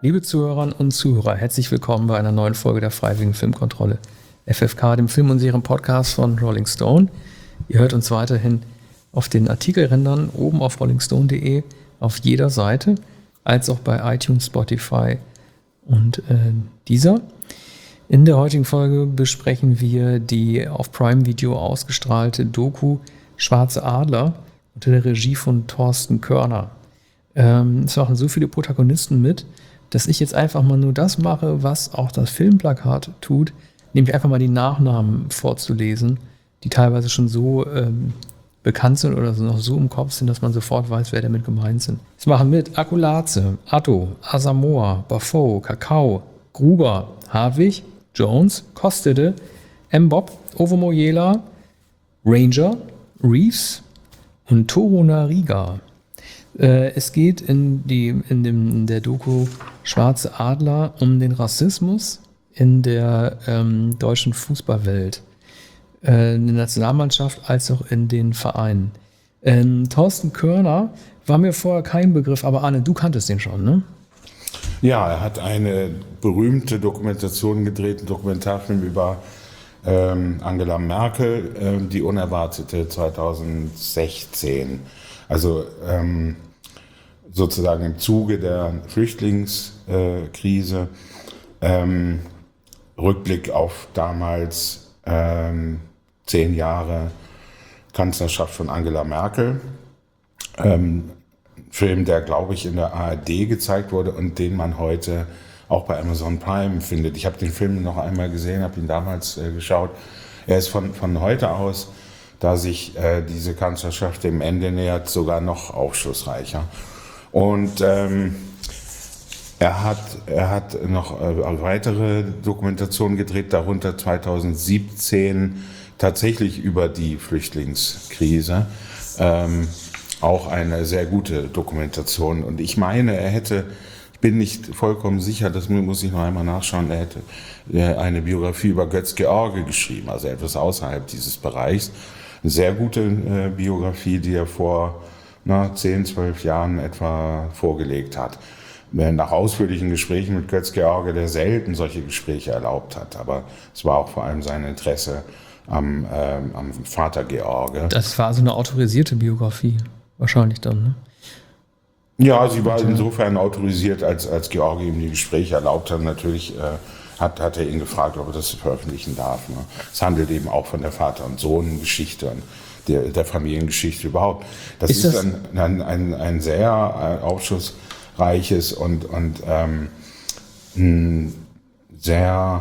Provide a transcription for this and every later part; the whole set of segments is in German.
Liebe Zuhörerinnen und Zuhörer, herzlich willkommen bei einer neuen Folge der Freiwilligen Filmkontrolle, FFK, dem Film- und Serien-Podcast von Rolling Stone. Ihr hört uns weiterhin auf den Artikelrändern oben auf rollingstone.de auf jeder Seite, als auch bei iTunes, Spotify und Deezer. In der heutigen Folge besprechen wir die auf Prime Video ausgestrahlte Doku Schwarze Adler unter der Regie von Thorsten Körner. Es machen so viele Protagonisten mit, dass ich jetzt einfach mal nur das mache, was auch das Filmplakat tut, nämlich einfach mal die Nachnamen vorzulesen, die teilweise schon so bekannt sind oder so noch so im Kopf sind, dass man sofort weiß, wer damit gemeint sind. Es machen mit Akulaze, Atto, Asamoah, Bafo, Kakao, Gruber, Hartwig, Jones, Kostede, Mbop, Ovomoyela, Ranger, Reeves und Toru Nariga. Es geht in der Doku Schwarze Adler um den Rassismus in der deutschen Fußballwelt, in der Nationalmannschaft als auch in den Vereinen. Thorsten Körner war mir vorher kein Begriff, aber Arne, du kanntest den schon, ne? Ja, er hat eine berühmte Dokumentation gedreht, einen Dokumentarfilm über Angela Merkel, die Unerwartete 2016. Also sozusagen im Zuge der Flüchtlingskrise, Rückblick auf damals 10 Jahre Kanzlerschaft von Angela Merkel. Film, der, glaube ich, in der ARD gezeigt wurde und den man heute auch bei Amazon Prime findet. Ich habe den Film noch einmal gesehen, habe ihn damals geschaut. Er ist von heute aus, da sich diese Kanzlerschaft dem Ende nähert, sogar noch aufschlussreicher. Und er hat noch weitere Dokumentationen gedreht, darunter 2017 tatsächlich über die Flüchtlingskrise. Auch eine sehr gute Dokumentation. Und ich meine, ich bin nicht vollkommen sicher, das muss ich noch einmal nachschauen, er hätte eine Biografie über Götz-George geschrieben, also etwas außerhalb dieses Bereichs. Eine sehr gute Biografie, die er vor 10, 12 Jahren etwa vorgelegt hat. Nach ausführlichen Gesprächen mit Götz-George, der selten solche Gespräche erlaubt hat. Aber es war auch vor allem sein Interesse am Vater George. Das war so eine autorisierte Biografie, wahrscheinlich dann, ne? Ja, sie war insofern autorisiert, als George ihm die Gespräche erlaubt hat. Natürlich hat er ihn gefragt, ob er das veröffentlichen darf. Ne? Es handelt eben auch von der Vater- und Sohn-Geschichte und der Familiengeschichte überhaupt. Das ist ein sehr aufschlussreiches und sehr,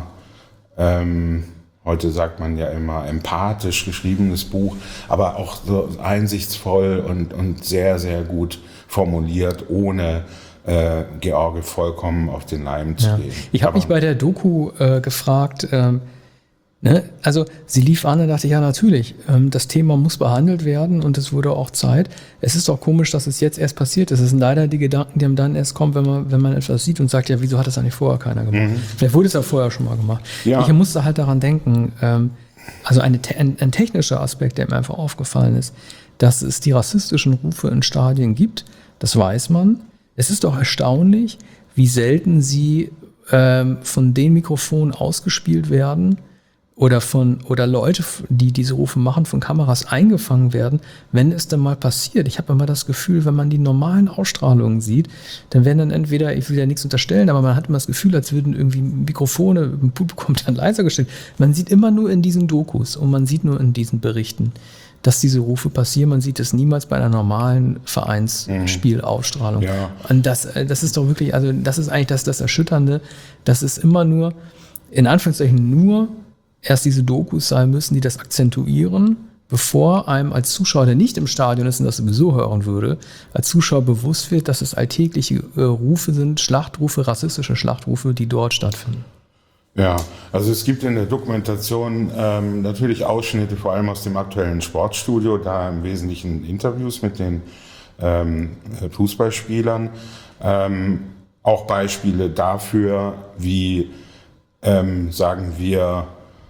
heute sagt man ja immer, empathisch geschriebenes Buch, aber auch so einsichtsvoll und sehr, sehr gut formuliert, ohne George vollkommen auf den Leim zu gehen. Ich habe mich bei der Doku gefragt, also sie lief an und dachte, ja natürlich, das Thema muss behandelt werden und es wurde auch Zeit. Es ist doch komisch, dass es jetzt erst passiert ist. Es sind leider die Gedanken, die einem dann erst kommen, wenn man etwas sieht und sagt, ja, wieso hat das eigentlich vorher keiner gemacht? Vielleicht wurde es ja vorher schon mal gemacht. Ja. Ich musste halt daran denken, also ein technischer Aspekt, der mir einfach aufgefallen ist, dass es die rassistischen Rufe in Stadien gibt, das weiß man. Es ist doch erstaunlich, wie selten sie von den Mikrofonen ausgespielt werden oder Leute, die diese Rufe machen, von Kameras eingefangen werden, wenn es dann mal passiert. Ich habe immer das Gefühl, wenn man die normalen Ausstrahlungen sieht, dann werden dann entweder, ich will ja nichts unterstellen, aber man hat immer das Gefühl, als würden irgendwie Mikrofone im Publikum dann leiser gestellt. Man sieht immer nur in diesen Dokus und man sieht nur in diesen Berichten, dass diese Rufe passieren. Man sieht es niemals bei einer normalen Vereinsspielausstrahlung. Ja. Und das ist doch wirklich, also das ist eigentlich das Erschütternde, dass es immer nur, in Anführungszeichen nur, erst diese Dokus sein müssen, die das akzentuieren, bevor einem als Zuschauer, der nicht im Stadion ist und das sowieso hören würde, als Zuschauer bewusst wird, dass es alltägliche Rufe sind, Schlachtrufe, rassistische Schlachtrufe, die dort stattfinden. Ja, also es gibt in der Dokumentation natürlich Ausschnitte, vor allem aus dem aktuellen Sportstudio, da im Wesentlichen Interviews mit den Fußballspielern, auch Beispiele dafür, wie, sagen wir,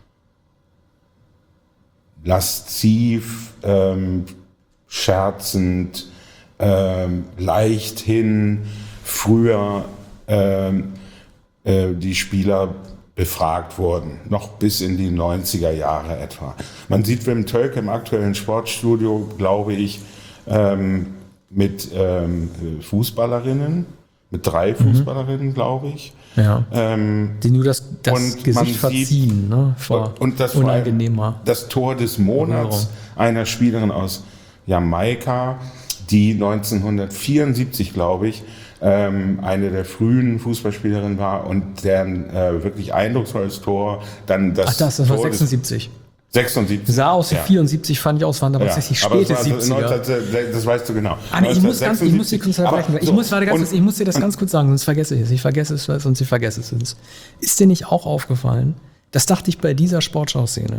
lasziv, scherzend, leichthin früher die Spieler befragt wurden, noch bis in die 90er Jahre etwa. Man sieht Wim Tölke im aktuellen Sportstudio, glaube ich, mit Fußballerinnen, mit 3 Fußballerinnen, glaube ich. Ja. Die nur das Gesicht verziehen, ne? Und das unangenehmer. Das Tor des Monats einer Spielerin aus Jamaika, die 1974, glaube ich, eine der frühen Fußballspielerinnen war und deren wirklich eindrucksvolles Tor dann das. Das war 76. 76. Sah aus wie 74, fand ich aus, waren aber tatsächlich späte 70er. Das weißt du genau. Ich muss dir kurz unterbrechen. Ich muss dir das ganz kurz sagen, sonst vergesse ich es. Ich vergesse es, sonst ich vergesse es. Ist dir nicht auch aufgefallen, das dachte ich bei dieser Sportschau-Szene,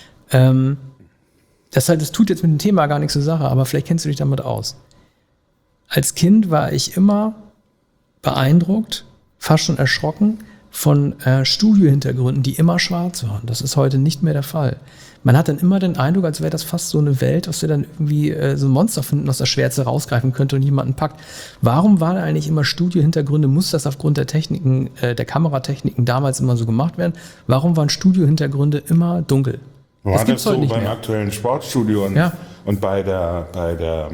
das tut jetzt mit dem Thema gar nichts zur Sache, aber vielleicht kennst du dich damit aus. Als Kind war ich immer beeindruckt, fast schon erschrocken von Studiohintergründen, die immer schwarz waren. Das ist heute nicht mehr der Fall. Man hat dann immer den Eindruck, als wäre das fast so eine Welt, aus der dann irgendwie so ein Monster finden, aus der Schwärze rausgreifen könnte und jemanden packt. Warum waren eigentlich immer Studiohintergründe? Muss das aufgrund der Techniken, der Kameratechniken damals immer so gemacht werden? Warum waren Studiohintergründe immer dunkel? Das gibt's heute nicht mehr. Beim aktuellen Sportstudio und bei der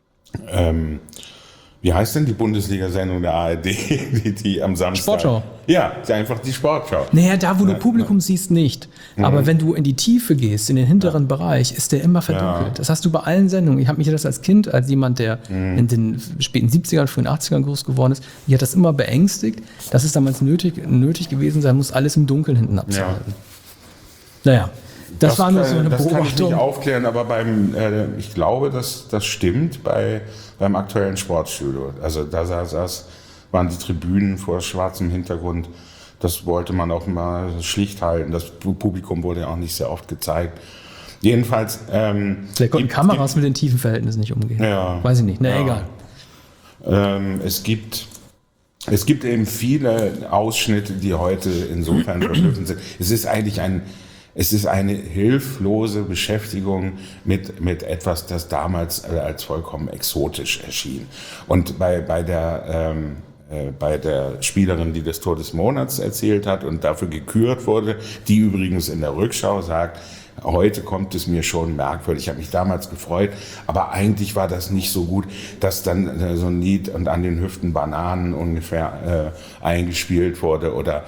wie heißt denn die Bundesliga-Sendung der ARD, die am Samstag? Sportschau. Ja, einfach die Sportschau. Naja, da wo du Publikum siehst, nicht. Aber wenn du in die Tiefe gehst, in den hinteren Bereich, ist der immer verdunkelt. Ja. Das hast du bei allen Sendungen. Ich habe mich das als Kind, als jemand, der in den späten 70ern, frühen 80ern groß geworden ist, mich hat das immer beängstigt, dass es damals nötig gewesen sein muss, alles im Dunkeln hinten abzuhalten. Ja. Naja. Das war nur so eine Beobachtung. Das kann ich nicht aufklären, aber ich glaube, das stimmt beim aktuellen Sportstudio. Also da waren die Tribünen vor schwarzem Hintergrund. Das wollte man auch mal schlicht halten. Das Publikum wurde ja auch nicht sehr oft gezeigt. Jedenfalls. Vielleicht konnten Kameras mit den tiefen Verhältnissen nicht umgehen. Ja, weiß ich nicht. Egal. Es gibt eben viele Ausschnitte, die heute insofern verblüffend sind. Es ist eigentlich eine hilflose Beschäftigung mit etwas, das damals als vollkommen exotisch erschien. Und bei der Spielerin, die das Tor des Monats erzählt hat und dafür gekürt wurde, die übrigens in der Rückschau sagt, heute kommt es mir schon merkwürdig. Ich habe mich damals gefreut, aber eigentlich war das nicht so gut, dass dann so ein Lied und an den Hüften Bananen ungefähr eingespielt wurde oder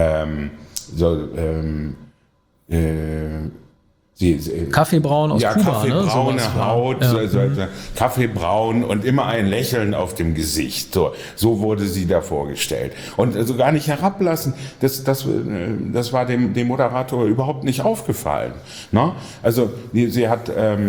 Kaffeebraun aus Kuba, Kaffeebraune ne? Haut, Kaffeebraun und immer ein Lächeln auf dem Gesicht. So wurde sie da vorgestellt. Und also gar nicht herablassen, das war dem Moderator überhaupt nicht aufgefallen. Ne? Also sie hat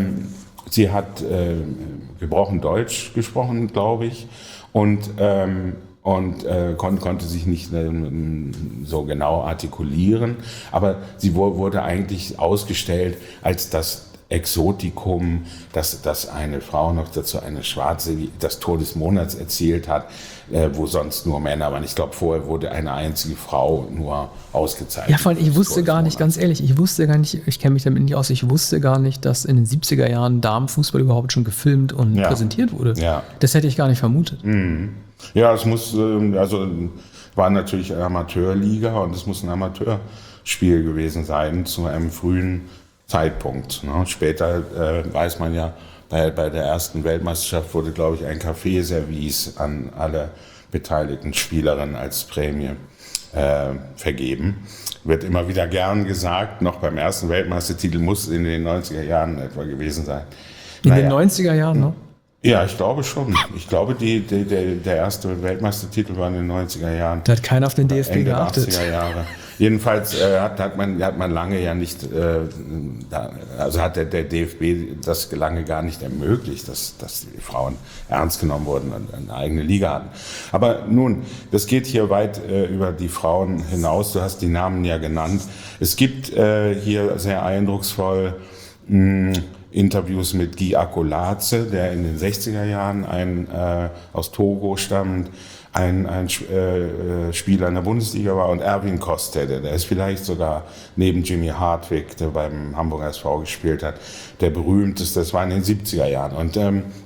gebrochen Deutsch gesprochen, glaube ich, und konnte sich nicht so genau artikulieren, aber sie wurde eigentlich ausgestellt als das Exotikum, dass eine Frau noch dazu eine Schwarze das Tor des Monats erzählt hat, wo sonst nur Männer waren. Ich glaube, vorher wurde eine einzige Frau nur ausgezeichnet. Ja, vor allem, ich wusste gar nicht, ganz ehrlich, ich kenne mich damit nicht aus, ich wusste gar nicht, dass in den 70er Jahren Damenfußball überhaupt schon gefilmt und präsentiert wurde. Ja. Das hätte ich gar nicht vermutet. Mhm. Ja, es war natürlich eine Amateurliga und es muss ein Amateurspiel gewesen sein zu einem frühen Zeitpunkt. Ne? Später weiß man ja, bei der ersten Weltmeisterschaft wurde, glaube ich, ein Kaffeeservice an alle beteiligten Spielerinnen als Prämie vergeben. Wird immer wieder gern gesagt, noch beim ersten Weltmeistertitel muss es in den 90er Jahren etwa gewesen sein. In den 90er Jahren, ne? Ja, ich glaube schon. Ich glaube, der erste Weltmeistertitel war in den 90er Jahren. Da hat keiner auf den DFB geachtet. 80er Jahre. Jedenfalls hat man lange ja nicht, also hat der DFB das lange gar nicht ermöglicht, dass die Frauen ernst genommen wurden und eine eigene Liga hatten. Aber nun, das geht hier weit über die Frauen hinaus. Du hast die Namen ja genannt. Es gibt hier sehr eindrucksvoll Interviews mit Guy Akolaze, der in den 60er Jahren aus Togo stammt, ein Spieler in der Bundesliga war, und Erwin Kostede, der ist vielleicht sogar neben Jimmy Hartwig, der beim Hamburger SV gespielt hat, der berühmteste. Das war in den 70er Jahren. Und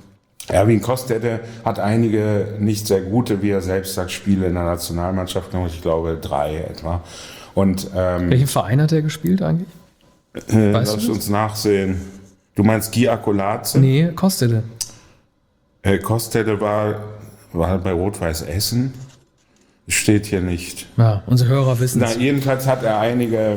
Erwin Kostede hat einige nicht sehr gute, wie er selbst sagt, Spiele in der Nationalmannschaft gemacht. Ich glaube 3 etwa. Und, welchen Verein hat er gespielt eigentlich? Lass uns nachsehen. Du meinst Guy Akolaze? Nee, Kostede. Kostede war bei Rot-Weiß Essen. Steht hier nicht. Ja, unsere Hörer wissen es. Jedenfalls hat er einige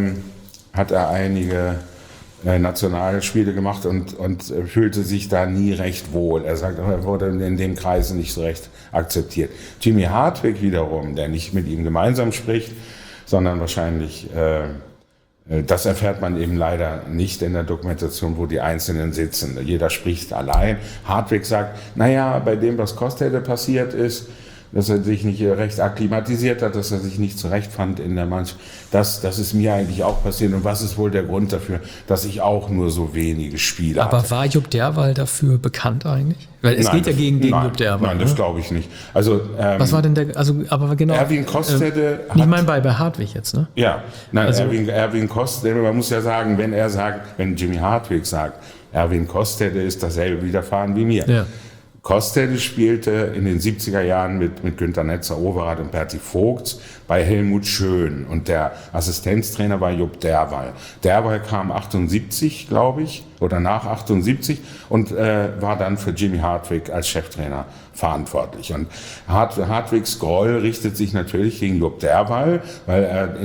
Nationalspiele gemacht und fühlte sich da nie recht wohl. Er sagt, er wurde in dem Kreis nicht so recht akzeptiert. Jimmy Hartwig wiederum, der nicht mit ihm gemeinsam spricht, sondern wahrscheinlich, das erfährt man eben leider nicht in der Dokumentation, wo die Einzelnen sitzen. Jeder spricht allein. Hartwig sagt, naja, bei dem, was Kostede passiert ist, dass er sich nicht recht akklimatisiert hat, dass er sich nicht zurechtfand in der Mannschaft. Das ist mir eigentlich auch passiert. Und was ist wohl der Grund dafür, dass ich auch nur so wenige Spiele hatte? Aber war Jupp Derwall dafür bekannt eigentlich? Weil es geht ja gegen Jupp Derwall. Nein, das glaube ich nicht. Also, was war denn aber genau. Erwin Kostede ich meine bei Hartwig jetzt, ne? Ja, nein, also, Erwin Kostede, man muss ja sagen, wenn Jimmy Hartwig sagt, Erwin Kostede ist dasselbe widerfahren wie mir. Ja. Kostede spielte in den 70er Jahren mit Günter Netzer-Overath und Berti Vogts bei Helmut Schön und der Assistenztrainer war Jupp Derwall. Derwall kam 78, glaube ich, oder nach 78 und war dann für Jimmy Hartwig als Cheftrainer verantwortlich. Und Hartwigs Groll richtet sich natürlich gegen Jupp Derwall, weil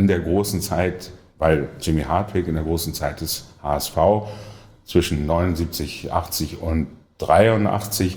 Jimmy Hartwig in der großen Zeit des HSV zwischen 79, 80 und 83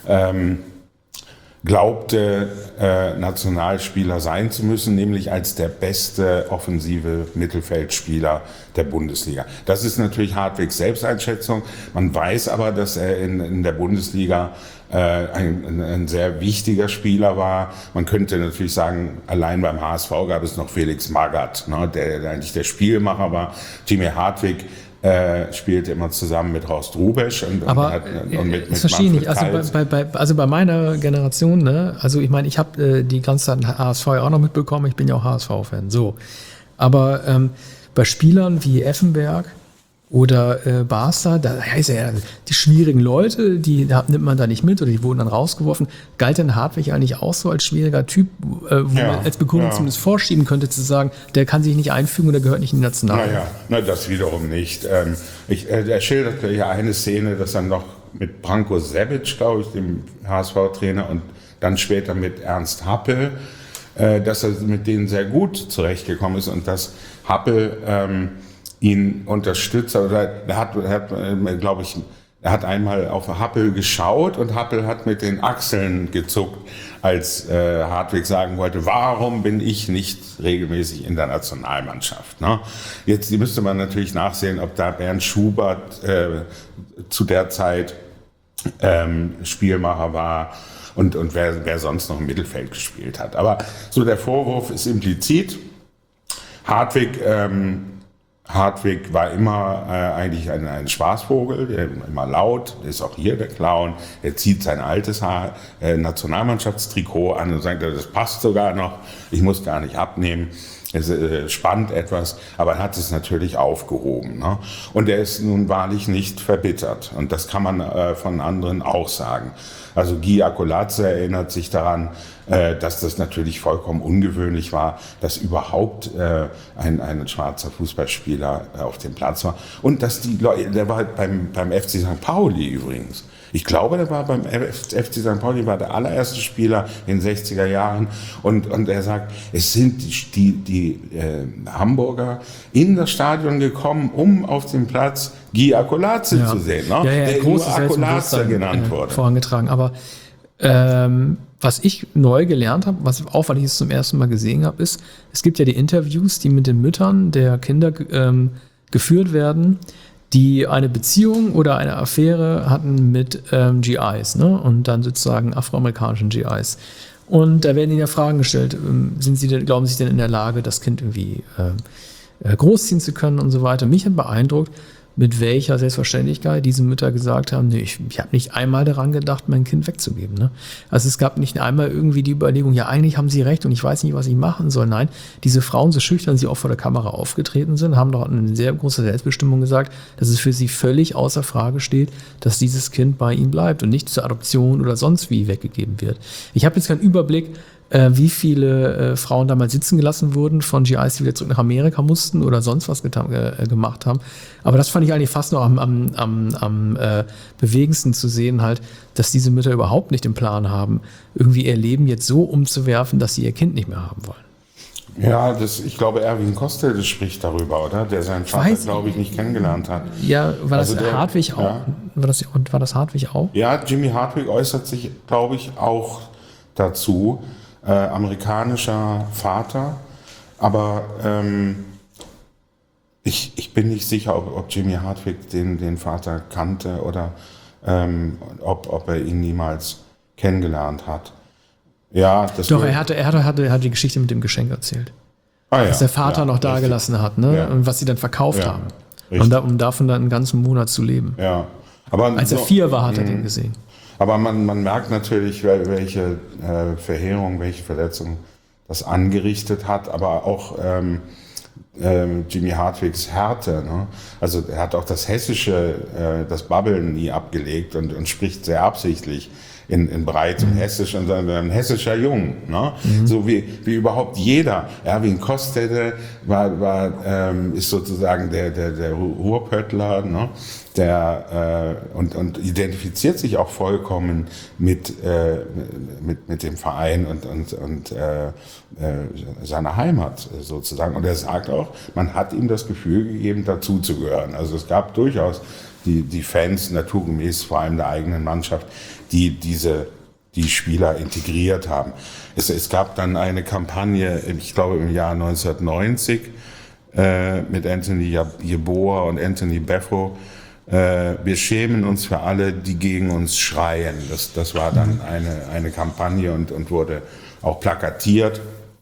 glaubte, Nationalspieler sein zu müssen, nämlich als der beste offensive Mittelfeldspieler der Bundesliga. Das ist natürlich Hartwigs Selbsteinschätzung. Man weiß aber, dass er in der Bundesliga ein sehr wichtiger Spieler war. Man könnte natürlich sagen, allein beim HSV gab es noch Felix Magath, ne, der eigentlich der Spielmacher war. Jimmy Hartwig spielte immer zusammen mit Horst Rubesch und mit das verstehe ich nicht. Also bei meiner Generation, ne, also ich meine, ich habe die ganze Zeit HSV ja auch noch mitbekommen, ich bin ja auch HSV-Fan, so. Aber bei Spielern wie Effenberg oder Barca, da heißt ja, die schwierigen Leute, nimmt man da nicht mit oder die wurden dann rausgeworfen. Galt denn Hartwig eigentlich auch so als schwieriger Typ, wo man als Begründung zumindest vorschieben könnte, zu sagen, der kann sich nicht einfügen oder gehört nicht in die Nationalmannschaft? Das wiederum nicht. Er schilderte ja eine Szene, dass er noch mit Branko Sebic, glaube ich, dem HSV-Trainer, und dann später mit Ernst Happel, dass er mit denen sehr gut zurechtgekommen ist und dass Happel ihn unterstützt, oder er hat einmal auf Happel geschaut und Happel hat mit den Achseln gezuckt, als Hartwig sagen wollte, warum bin ich nicht regelmäßig in der Nationalmannschaft? Ne? Jetzt müsste man natürlich nachsehen, ob da Bernd Schubert zu der Zeit Spielmacher war und wer sonst noch im Mittelfeld gespielt hat. Aber so der Vorwurf ist implizit. Hartwig war immer eigentlich ein Spaßvogel, der immer laut, der ist auch hier der Clown, der zieht sein altes Nationalmannschaftstrikot an und sagt, das passt sogar noch, ich muss gar nicht abnehmen. Es spannt etwas, aber er hat es natürlich aufgehoben. Ne? Und er ist nun wahrlich nicht verbittert. Und das kann man von anderen auch sagen. Also Guy Akolaze erinnert sich daran, dass das natürlich vollkommen ungewöhnlich war, dass überhaupt ein schwarzer Fußballspieler auf dem Platz war. Und dass die Leute, der war halt beim FC St. Pauli übrigens. Ich glaube, der war beim FC St. Pauli, war der allererste Spieler in den 60er Jahren. Und er sagt, es sind die Hamburger in das Stadion gekommen, um auf dem Platz Guy Akolaze zu sehen, ne? Der nur Akolaze genannt wurde. Vorangetragen. Aber was ich neu gelernt habe, weil ich es zum ersten Mal gesehen habe, ist, es gibt ja die Interviews, die mit den Müttern der Kinder geführt werden, die eine Beziehung oder eine Affäre hatten mit GIs, ne? Und dann sozusagen afroamerikanischen GIs. Und da werden ihnen ja Fragen gestellt, glauben Sie denn in der Lage, das Kind irgendwie großziehen zu können und so weiter. Mich hat beeindruckt, mit welcher Selbstverständlichkeit diese Mütter gesagt haben, nee, ich habe nicht einmal daran gedacht, mein Kind wegzugeben. Ne? Also es gab nicht einmal irgendwie die Überlegung, ja, eigentlich haben sie recht und ich weiß nicht, was ich machen soll. Nein, diese Frauen, so schüchtern sie auch vor der Kamera aufgetreten sind, haben doch eine sehr große Selbstbestimmung gesagt, dass es für sie völlig außer Frage steht, dass dieses Kind bei ihnen bleibt und nicht zur Adoption oder sonst wie weggegeben wird. Ich habe jetzt keinen Überblick, wie viele Frauen damals sitzen gelassen wurden von GIs, die wieder zurück nach Amerika mussten oder sonst was gemacht haben. Aber das fand ich eigentlich fast noch am bewegendsten zu sehen, halt, dass diese Mütter überhaupt nicht den Plan haben, irgendwie ihr Leben jetzt so umzuwerfen, dass sie ihr Kind nicht mehr haben wollen. Ja, ich glaube, Erwin Kostel spricht darüber, oder? Der seinen Vater, glaube ich, nicht kennengelernt hat. Ja, war das Also Hartwig auch? Ja. War das Hartwig auch? Ja, Jimmy Hartwig äußert sich, glaube ich, auch dazu. Amerikanischer Vater, aber ich bin nicht sicher, ob Jimmy Hartwig den Vater kannte oder ob er ihn niemals kennengelernt hat. Ja, das Doch, er hat die Geschichte mit dem Geschenk erzählt. Was der Vater noch dagelassen hat, ne? Ja. Und was sie dann verkauft haben. Richtig. Um davon dann einen ganzen Monat zu leben. Ja. Aber Als er 4 war, hat er den gesehen. Aber man merkt natürlich, welche Verheerung, welche Verletzung das angerichtet hat, aber auch Jimmy Hartwigs Härte. Ne? Also er hat auch das Hessische, das Babbeln nie abgelegt und spricht sehr absichtlich in breitem Hessisch und ein hessischer Jung. Ne? So wie überhaupt jeder. Erwin Kostede ist sozusagen der Ruhrpöttler, ne? Und identifiziert sich auch vollkommen mit dem Verein und seiner Heimat sozusagen. Und er sagt auch, man hat ihm das Gefühl gegeben, dazuzugehören. Also es gab durchaus die Fans, naturgemäß vor allem der eigenen Mannschaft, die Spieler integriert haben. Es gab dann eine Kampagne, ich glaube im Jahr 1990, mit Anthony Yeboah und Anthony Beffo. Wir schämen uns für alle, die gegen uns schreien. Das war dann eine Kampagne und wurde auch plakatiert.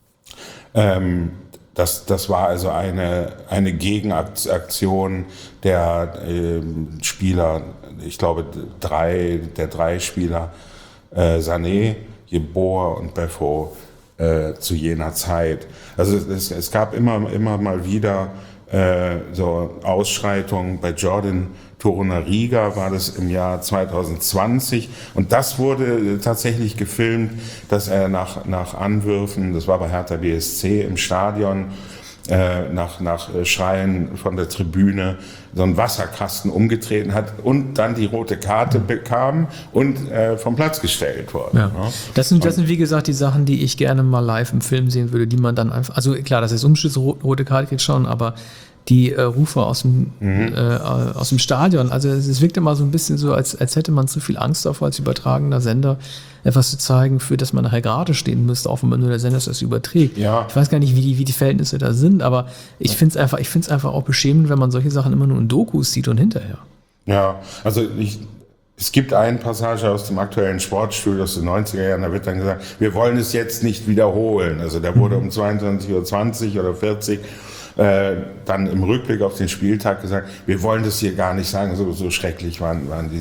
Das war also eine Gegenaktion der Spieler, ich glaube der drei Spieler, Sané, Yeboah und Beffo, zu jener Zeit. Also es gab immer mal wieder so Ausschreitungen. Bei Jordan Torunariga war das im Jahr 2020 und das wurde tatsächlich gefilmt, dass er nach Anwürfen, das war bei Hertha BSC im Stadion, nach Schreien von der Tribüne so einen Wasserkasten umgetreten hat und dann die rote Karte bekam und vom Platz gestellt wurde. Ja. Das sind wie gesagt die Sachen, die ich gerne mal live im Film sehen würde, die man dann einfach, also klar, das ist Umschluss, rote Karte geht schon, aber die Rufe aus dem Stadion, also es wirkt immer so ein bisschen so, als hätte man zu viel Angst davor, als übertragender Sender etwas zu zeigen, für das man nachher gerade stehen müsste, auch wenn man nur der Sender das überträgt. Ja. Ich weiß gar nicht, wie die Verhältnisse da sind, aber ich finde es einfach auch beschämend, wenn man solche Sachen immer nur in Dokus sieht und hinterher. Ja, also es gibt eine Passage aus dem aktuellen Sportstudio aus den 90er Jahren, da wird dann gesagt, wir wollen es jetzt nicht wiederholen. Also der wurde um 22:20 oder 40 dann im Rückblick auf den Spieltag gesagt, wir wollen das hier gar nicht sagen, so schrecklich waren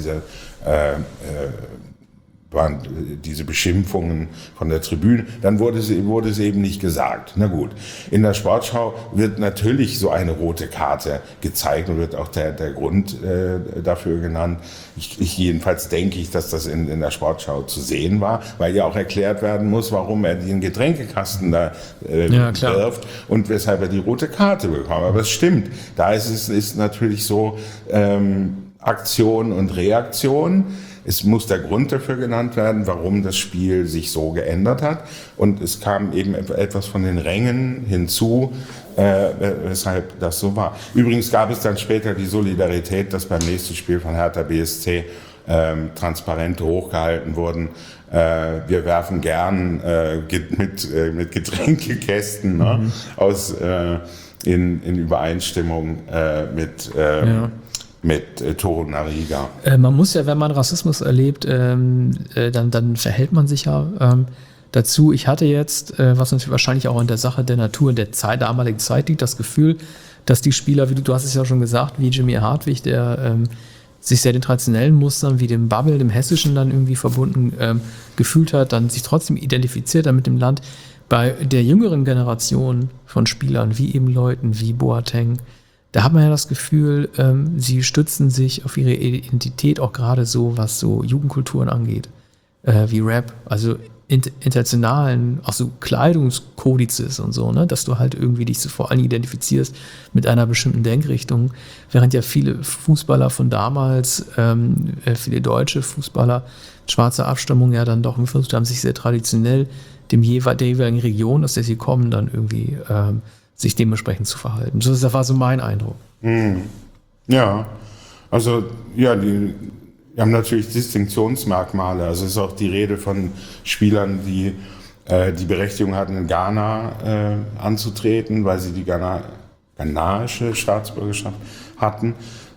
diese Beschimpfungen von der Tribüne. Dann wurde es eben nicht gesagt. Na gut, in der Sportschau wird natürlich so eine rote Karte gezeigt und wird auch der Grund dafür genannt. Jedenfalls denke ich, dass das in der Sportschau zu sehen war, weil ja auch erklärt werden muss, warum er den Getränkekasten da wirft und weshalb er die rote Karte bekommt. Aber es stimmt, da ist natürlich so Aktion und Reaktion. Es muss der Grund dafür genannt werden, warum das Spiel sich so geändert hat. Und es kam eben etwas von den Rängen hinzu, weshalb das so war. Übrigens gab es dann später die Solidarität, dass beim nächsten Spiel von Hertha BSC Transparente hochgehalten wurden. Wir werfen gern mit Getränkekästen in Übereinstimmung mit Torunariga. Man muss ja, wenn man Rassismus erlebt, dann verhält man sich ja dazu. Ich hatte jetzt, was natürlich wahrscheinlich auch in der Sache der Natur in der damaligen Zeit liegt, das Gefühl, dass die Spieler, wie du hast es ja schon gesagt, wie Jimmy Hartwig, der sich sehr den traditionellen Mustern wie dem Bubble, dem Hessischen dann irgendwie verbunden gefühlt hat, dann sich trotzdem identifiziert hat mit dem Land. Bei der jüngeren Generation von Spielern, wie eben Leuten wie Boateng, da hat man ja das Gefühl, sie stützen sich auf ihre Identität auch gerade so, was so Jugendkulturen angeht, wie Rap, also internationalen, auch so Kleidungskodizes und so, ne, dass du halt irgendwie dich so vor allem identifizierst mit einer bestimmten Denkrichtung, während ja viele Fußballer von damals, viele deutsche Fußballer, schwarze Abstammung ja dann doch versucht haben, sich sehr traditionell der jeweiligen Region, aus der sie kommen, dann irgendwie sich dementsprechend zu verhalten. Das war so mein Eindruck. Ja, also ja, die haben natürlich Distinktionsmerkmale. Also es ist auch die Rede von Spielern, die die Berechtigung hatten, in Ghana anzutreten, weil sie die ghanaische Staatsbürgerschaft hatten.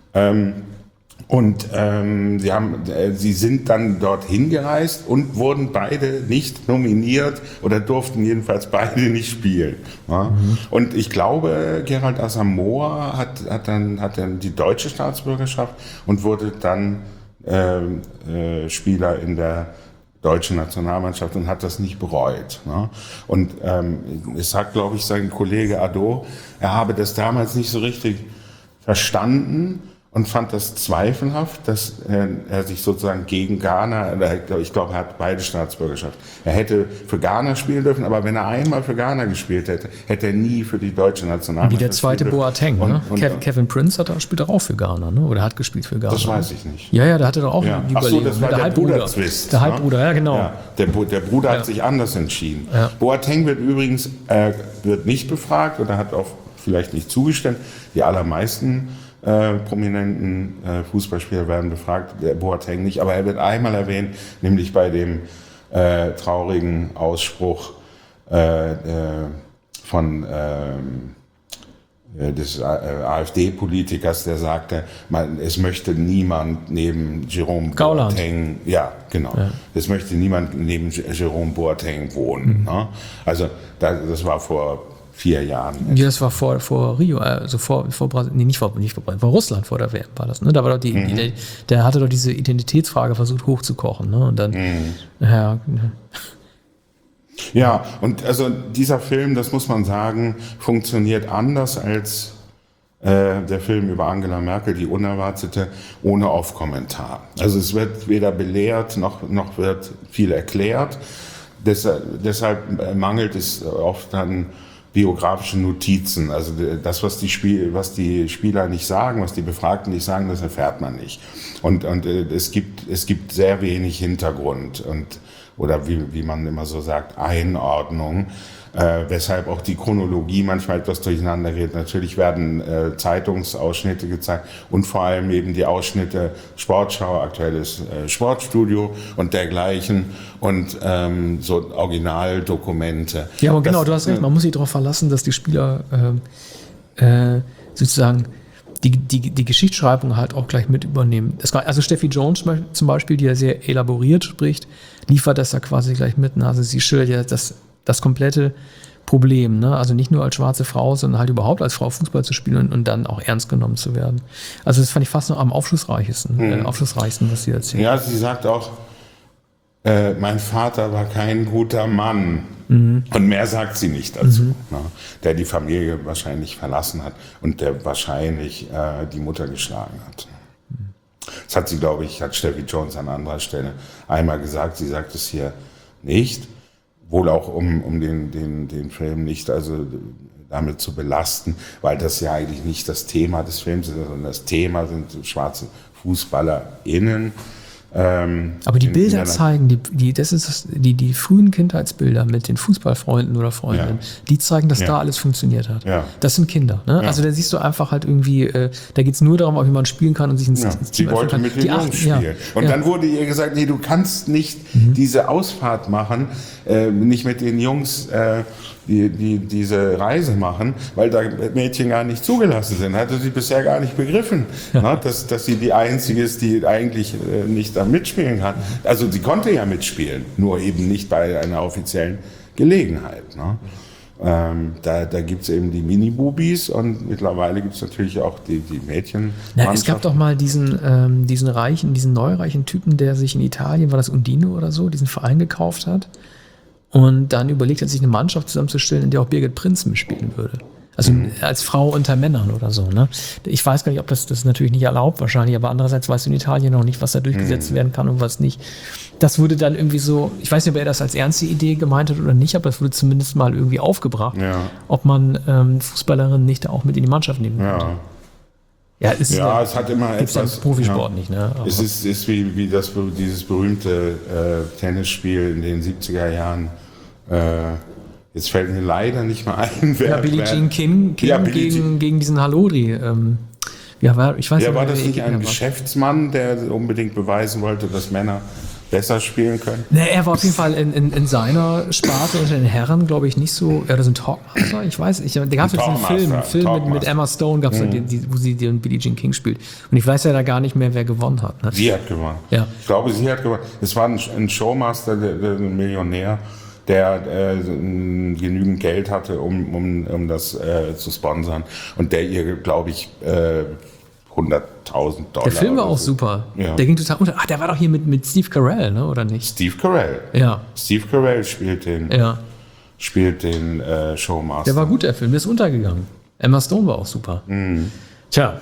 Sie sind dann dorthin gereist und wurden beide nicht nominiert oder durften jedenfalls beide nicht spielen. Ja? Und ich glaube, Gerald Asamoah hat dann die deutsche Staatsbürgerschaft und wurde dann Spieler in der deutschen Nationalmannschaft und hat das nicht bereut. Ne? Und es sagt, glaube ich, sein Kollege Ado, er habe das damals nicht so richtig verstanden und fand das zweifelhaft, dass er sich sozusagen gegen Ghana, ich glaube, er hat beide Staatsbürgerschaft. Er hätte für Ghana spielen dürfen, aber wenn er einmal für Ghana gespielt hätte, hätte er nie für die deutsche Nationalmannschaft. Wie der zweite Boateng, ne? Kevin Prince spielt auch für Ghana, ne? Oder hat gespielt für Ghana. Das weiß ich nicht. Ja, der hatte doch auch die Überlegung. Ach so, das war der Halbbruder-Twist. Der Halbbruder, ja genau. Ja, der Bruder hat sich anders entschieden. Ja. Boateng wird übrigens wird nicht befragt oder hat auch vielleicht nicht zugestimmt. Die allermeisten prominenten Fußballspieler werden befragt, der Boateng nicht, aber er wird einmal erwähnt, nämlich bei dem traurigen Ausspruch von des AfD-Politikers, der sagte, es möchte niemand neben Jerome Boateng, ja, genau, ja. Es möchte niemand neben Jerome Boateng wohnen. Ne? Also das war vor 4 Jahren. Ja, das war vor Rio, also vor Russland vor der WM war das. Ne? Da war doch der hatte doch diese Identitätsfrage versucht hochzukochen. Ne? Und dann, Ja, und also dieser Film, das muss man sagen, funktioniert anders als der Film über Angela Merkel, die Unerwartete, ohne Off-Kommentar. Also es wird weder belehrt, noch wird viel erklärt. Deshalb mangelt es oft an biografische Notizen, also das, was die Spieler nicht sagen, was die Befragten nicht sagen, das erfährt man nicht. Und es gibt sehr wenig Hintergrund oder wie man immer so sagt, Einordnung, weshalb auch die Chronologie manchmal etwas durcheinander geht. Natürlich werden Zeitungsausschnitte gezeigt und vor allem eben die Ausschnitte Sportschau, aktuelles Sportstudio und dergleichen und so Originaldokumente. Ja, aber genau, du hast recht, man muss sich darauf verlassen, dass die Spieler sozusagen die Geschichtsschreibung halt auch gleich mit übernehmen. Also Steffi Jones zum Beispiel, die ja sehr elaboriert spricht, liefert das ja quasi gleich mit. Also sie schildert ja das komplette Problem, ne? Also nicht nur als schwarze Frau, sondern halt überhaupt als Frau Fußball zu spielen und dann auch ernst genommen zu werden. Also das fand ich fast noch am aufschlussreichsten, was sie erzählt. Ja, sie sagt auch, mein Vater war kein guter Mann. Und mehr sagt sie nicht dazu. Ne? Der die Familie wahrscheinlich verlassen hat und der wahrscheinlich die Mutter geschlagen hat. Das hat sie, glaube ich, hat Steffi Jones an anderer Stelle einmal gesagt. Sie sagt es hier nicht. Wohl auch um den Film nicht damit zu belasten, weil das ja eigentlich nicht das Thema des Films ist, sondern das Thema sind schwarze FußballerInnen. Aber die Bilder zeigen, die frühen Kindheitsbilder mit den Fußballfreunden oder Freundinnen, die zeigen, dass da alles funktioniert hat. Ja. Das sind Kinder. Ne? Ja. Also da siehst du einfach halt irgendwie, da geht es nur darum, wie man spielen kann und sich ins Team Sie wollte mit den Jungs spielen. Und dann wurde ihr gesagt, nee, du kannst nicht diese Ausfahrt machen, nicht mit den Jungs diese Reise machen, weil da Mädchen gar nicht zugelassen sind. Hatte sie bisher gar nicht begriffen, ne? dass sie die Einzige ist, die eigentlich nicht da mitspielen kann. Also sie konnte ja mitspielen, nur eben nicht bei einer offiziellen Gelegenheit. Ne? Da gibt es eben die Mini-Bubis und mittlerweile gibt es natürlich auch die Mädchen. Es gab doch mal diesen neureichen Typen, der sich in Italien, war das Undine oder so, diesen Verein gekauft hat und dann überlegt hat, sich eine Mannschaft zusammenzustellen, in der auch Birgit Prinz mitspielen würde. Also als Frau unter Männern oder so. Ne? Ich weiß gar nicht, ob das ist natürlich nicht erlaubt wahrscheinlich, aber andererseits weißt du in Italien noch nicht, was da durchgesetzt werden kann und was nicht. Das wurde dann irgendwie so, ich weiß nicht, ob er das als ernste Idee gemeint hat oder nicht, aber es wurde zumindest mal irgendwie aufgebracht, ob man Fußballerinnen nicht da auch mit in die Mannschaft nehmen könnte. Ja, es hat immer etwas. Gibt's ja im Profisport nicht, ne? Aber es ist wie dieses berühmte Tennisspiel in den 70er Jahren. Jetzt fällt mir leider nicht mehr ein, wer. Ja, Billie Jean King gegen diesen Halodri. War das nicht ein Geschäftsmann, der unbedingt beweisen wollte, dass Männer besser spielen können? Ne, er war auf jeden Fall in seiner Sparte unter den Herren, glaube ich, nicht so. Ja, das ist ein Talkmaster, ich weiß nicht. Da gab es diesen Film mit Emma Stone, gab's wo sie den Billie Jean King spielt. Und ich weiß ja da gar nicht mehr, wer gewonnen hat. Ne? Sie hat gewonnen. Ja. Ich glaube, sie hat gewonnen. Es war ein Showmaster, ein Millionär, der genügend Geld hatte, um das zu sponsern. Und der ihr, glaube ich, $100.000. Der Film war auch super. Ja. Der ging total unter. Ach, der war doch hier mit Steve Carell, ne? Oder nicht? Steve Carell. Ja. Steve Carell spielt den Showmaster. Der war gut, der Film. Der ist untergegangen. Emma Stone war auch super. Tja.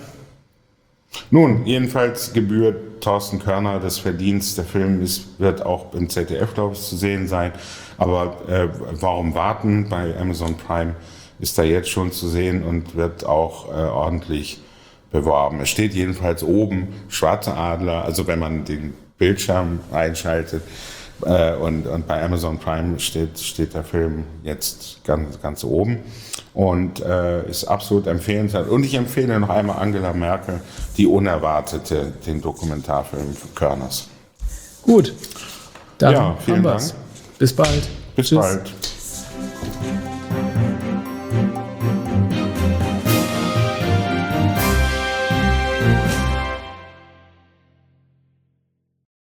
Nun, jedenfalls gebührt Thorsten Körner das Verdienst. Der Film wird auch im ZDF, glaube ich, zu sehen sein. Aber warum warten? Bei Amazon Prime ist er jetzt schon zu sehen und wird auch ordentlich beworben. Es steht jedenfalls oben, Schwarze Adler, also wenn man den Bildschirm einschaltet und bei Amazon Prime steht der Film jetzt ganz oben und ist absolut empfehlenswert. Und ich empfehle noch einmal Angela Merkel, die Unerwartete, den Dokumentarfilm Körners. Gut, dann vielen Dank. Bis bald. Bis bald.